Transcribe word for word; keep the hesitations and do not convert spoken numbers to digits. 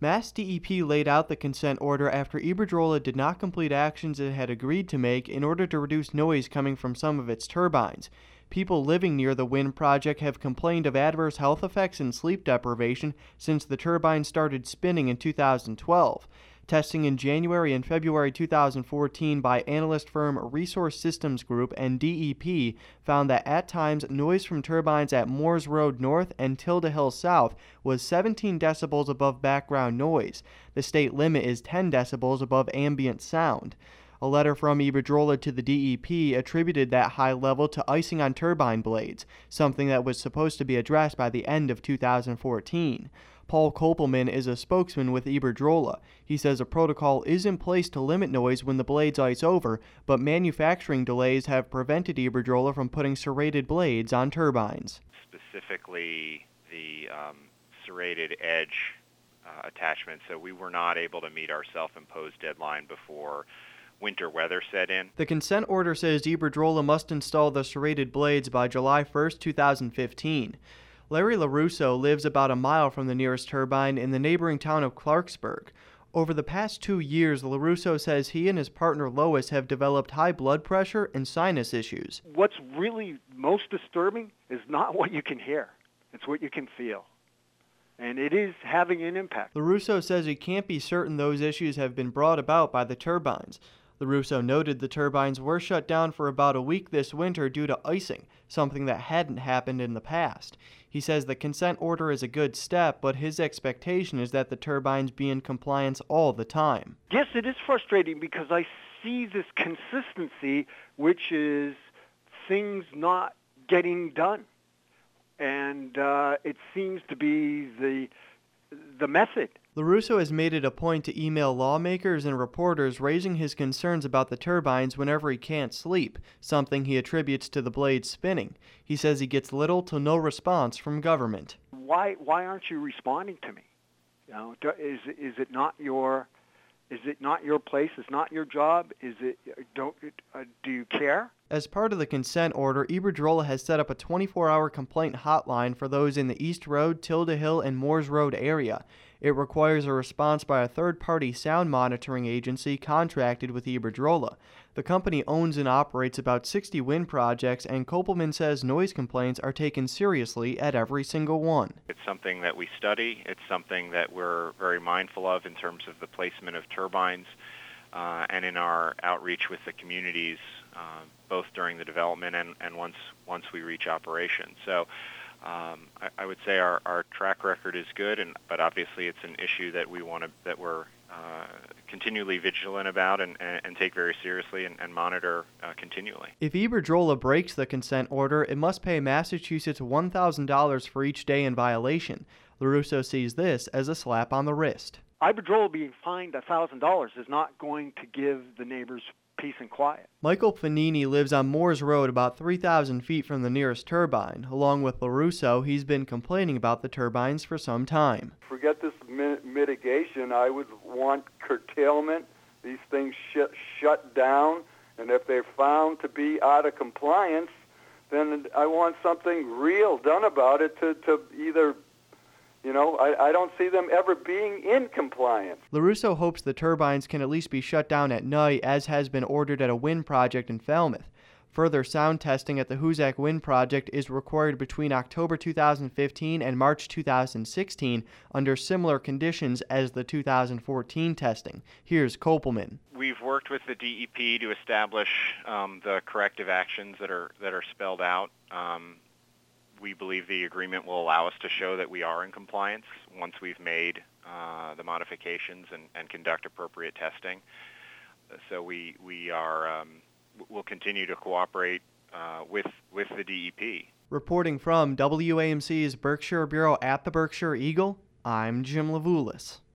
Mass D E P laid out the consent order after Iberdrola did not complete actions it had agreed to make in order to reduce noise coming from some of its turbines. People living near the wind project have complained of adverse health effects and sleep deprivation since the turbine started spinning in two thousand twelve. Testing in January and February two thousand fourteen by analyst firm Resource Systems Group and D E P found that at times noise from turbines at Moores Road North and Tilda Hill South was seventeen decibels above background noise. The state limit is ten decibels above ambient sound. A letter from Iberdrola to the D E P attributed that high level to icing on turbine blades, something that was supposed to be addressed by the end of two thousand fourteen. Paul Kopelman is a spokesman with Iberdrola. He says a protocol is in place to limit noise when the blades ice over, but manufacturing delays have prevented Iberdrola from putting serrated blades on turbines. Specifically, the um, serrated edge uh, attachment, so we were not able to meet our self-imposed deadline before winter weather set in. The consent order says Iberdrola must install the serrated blades by July first, two thousand fifteen. Larry LaRusso lives about a mile from the nearest turbine in the neighboring town of Clarksburg. Over the past two years, LaRusso says he and his partner Lois have developed high blood pressure and sinus issues. What's really most disturbing is not what you can hear. It's what you can feel. And it is having an impact. LaRusso says he can't be certain those issues have been brought about by the turbines. LaRusso noted the turbines were shut down for about a week this winter due to icing, something that hadn't happened in the past. He says the consent order is a good step, but his expectation is that the turbines be in compliance all the time. Yes, it is frustrating because I see this consistency, which is things not getting done. And uh, it seems to be the the method. LaRusso has made it a point to email lawmakers and reporters raising his concerns about the turbines whenever he can't sleep, something he attributes to the blades spinning. He says he gets little to no response from government. Why why aren't you responding to me? You know, is is it not your is it not your place? Is not your job? Is it don't uh, do you care? As part of the consent order, Iberdrola has set up a twenty-four hour complaint hotline for those in the East Road, Tilda Hill, and Moores Road area. It requires a response by a third-party sound monitoring agency contracted with Iberdrola. The company owns and operates about sixty wind projects, and Kopelman says noise complaints are taken seriously at every single one. It's something that we study. It's something that we're very mindful of in terms of the placement of turbines uh, and in our outreach with the communities, uh, both during the development and, and once once we reach operation. So um, I, I would say our, our track record is good, and but obviously it's an issue that we want to that we're uh, continually vigilant about and, and, and take very seriously and, and monitor uh, continually. If Iberdrola breaks the consent order, it must pay Massachusetts one thousand dollars for each day in violation. LaRusso sees this as a slap on the wrist. Iberdrola being fined one thousand dollars is not going to give the neighbors peace and quiet. Michael Fanini lives on Moores Road about three thousand feet from the nearest turbine. Along with LaRusso, he's been complaining about the turbines for some time. Forget this mi- mitigation. I would want curtailment, these things sh- shut down, and if they're found to be out of compliance, then I want something real done about it to, to either You know, I, I don't see them ever being in compliance. LaRusso hopes the turbines can at least be shut down at night, as has been ordered at a wind project in Falmouth. Further sound testing at the Hoosac Wind Project is required between October two thousand fifteen and March two thousand sixteen under similar conditions as the two thousand fourteen testing. Here's Kopelman. We've worked with the D E P to establish um, the corrective actions that are that are spelled out. Um, We believe the agreement will allow us to show that we are in compliance once we've made uh, the modifications and, and conduct appropriate testing. So we we are um, we'll continue to cooperate uh, with with the D E P. Reporting from W A M C's Berkshire Bureau at the Berkshire Eagle, I'm Jim Levulis.